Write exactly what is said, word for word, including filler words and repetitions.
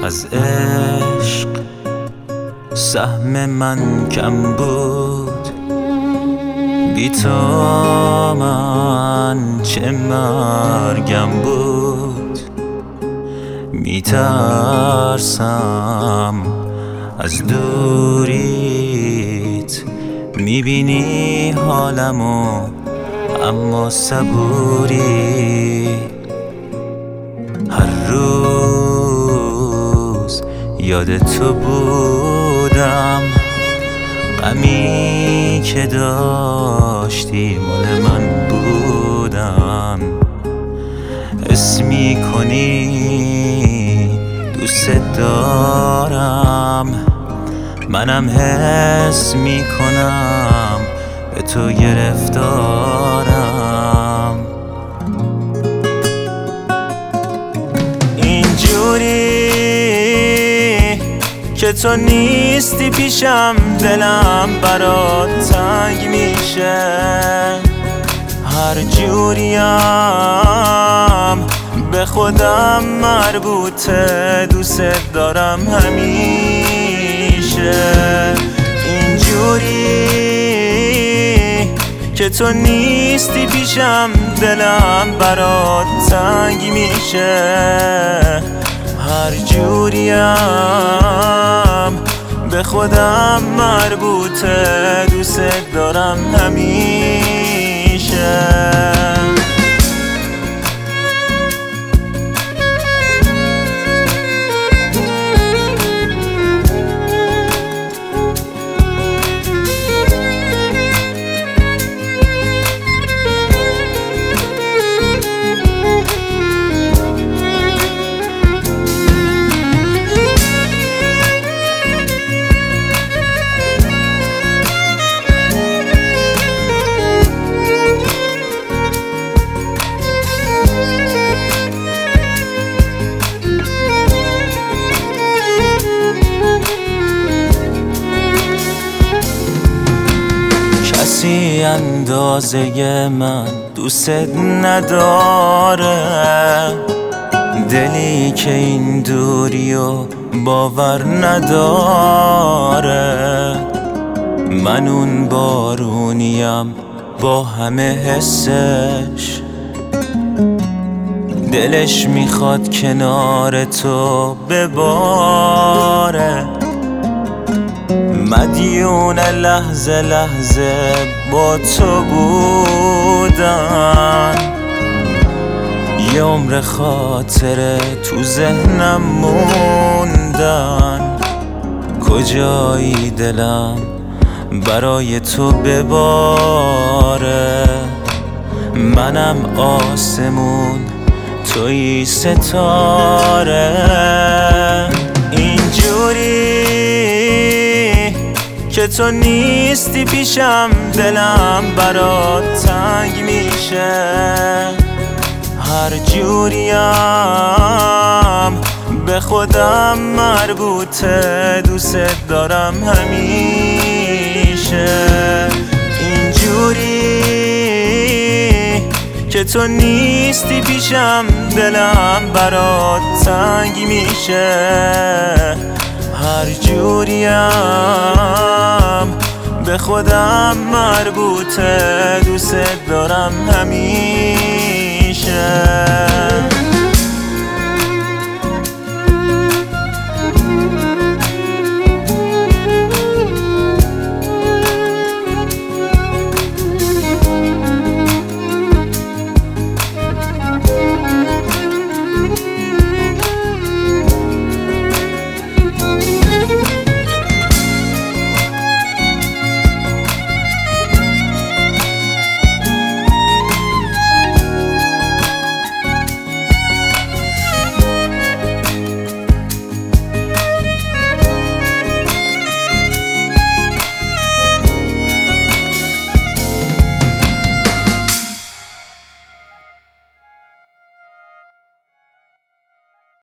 از عشق سهم من کم بود، بی تو من چه مرگم بود. میترسم از دوریت، میبینی حالمو اما صبوری. هر روز یاد تو بودم، غمی که داشتی مال من بودم. حس میکنی دوست دارم، منم حس میکنم به تو گرفتارم. اینجوری که تو نیستی پیشم، دلم برات تنگ میشه. هر جوریم به خودم مربوطه، دوست دارم همیشه. اینجوری که تو نیستی پیشم، دلم برات تنگ میشه. هر جوریم به خودم مربوطه، دوست دارم همیشه. کسی اندازه من دوست نداره، دلی که این دوریو باور نداره. من اون بارونیم با همه حسش، دلش میخواد کنار تو بباره. مدیون لحظه لحظه با تو بودن، یه عمر خاطره تو ذهنم موندن. کجایی دلم برای تو بباره، منم آسمون توی ستاره. اینجوری که تو نیستی پیشم، دلم برات تنگ میشه. هر جوریم به خودم مربوطه، دوست دارم همیشه. اینجوری که تو نیستی پیشم، دلم برات تنگ میشه. هر جوریم به خودم مربوطه، دوست دارم همیشه.